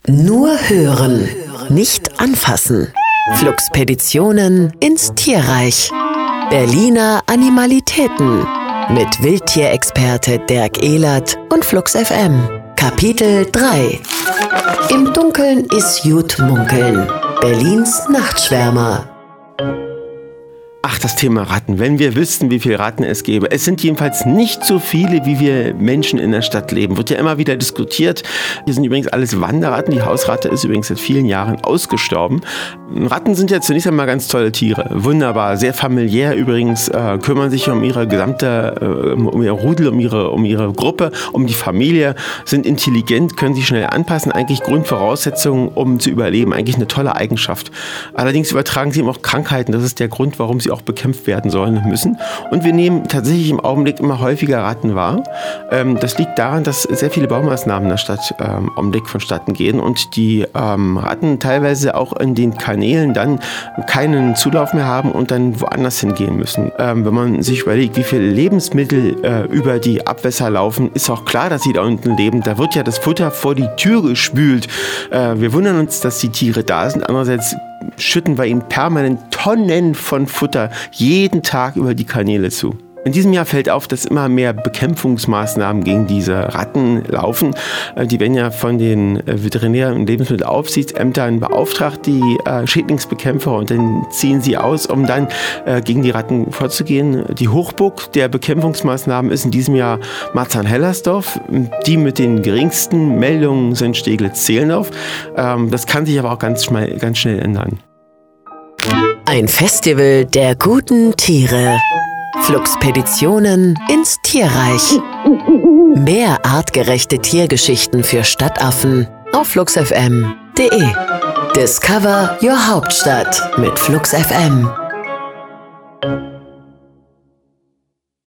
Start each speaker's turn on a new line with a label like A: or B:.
A: Nur hören, nicht anfassen. Fluxpeditionen ins Tierreich. Berliner Animalitäten mit Wildtierexperte Dirk Ehlert und Flux FM. Kapitel 3. Im Dunkeln ist gut munkeln. Berlins Nachtschwärmer.
B: Ach, das Thema Ratten. Wenn wir wüssten, wie viele Ratten es gäbe. Es sind jedenfalls nicht so viele, wie wir Menschen in der Stadt leben. Wird ja immer wieder diskutiert. Hier sind übrigens alles Wanderratten. Die Hausratte ist übrigens seit vielen Jahren ausgestorben. Ratten sind ja zunächst einmal ganz tolle Tiere. Wunderbar, sehr familiär übrigens. Kümmern sich um ihre gesamte, um ihr Rudel, um ihre Gruppe, um die Familie. Sind intelligent, können sich schnell anpassen. Eigentlich Grundvoraussetzungen, um zu überleben. Eigentlich eine tolle Eigenschaft. Allerdings übertragen sie eben auch Krankheiten. Das ist der Grund, warum sie auch bekämpft werden sollen müssen. Und wir nehmen tatsächlich im Augenblick immer häufiger Ratten wahr. Das liegt daran, dass sehr viele Baumaßnahmen in der Stadt im Augenblick vonstatten gehen und die Ratten teilweise auch in den Kanälen dann keinen Zulauf mehr haben und dann woanders hingehen müssen. Wenn man sich überlegt, wie viele Lebensmittel über die Abwässer laufen, ist auch klar, dass sie da unten leben. Da wird ja das Futter vor die Tür gespült. Wir wundern uns, dass die Tiere da sind. Andererseits schütten wir ihnen permanent Tonnen von Futter jeden Tag über die Kanäle zu. In diesem Jahr fällt auf, dass immer mehr Bekämpfungsmaßnahmen gegen diese Ratten laufen. Die werden ja von den Veterinär- und Lebensmittelaufsichtsämtern beauftragt, die Schädlingsbekämpfer, und dann ziehen sie aus, um dann gegen die Ratten vorzugehen. Die Hochburg der Bekämpfungsmaßnahmen ist in diesem Jahr Marzahn-Hellersdorf. Die mit den geringsten Meldungen sind Steglitz-Zehlendorf. Das kann sich aber auch ganz schnell ändern.
A: Ein Festival der guten Tiere. Fluxpeditionen ins Tierreich. Mehr artgerechte Tiergeschichten für Stadtaffen auf fluxfm.de. Discover your Hauptstadt mit Flux FM.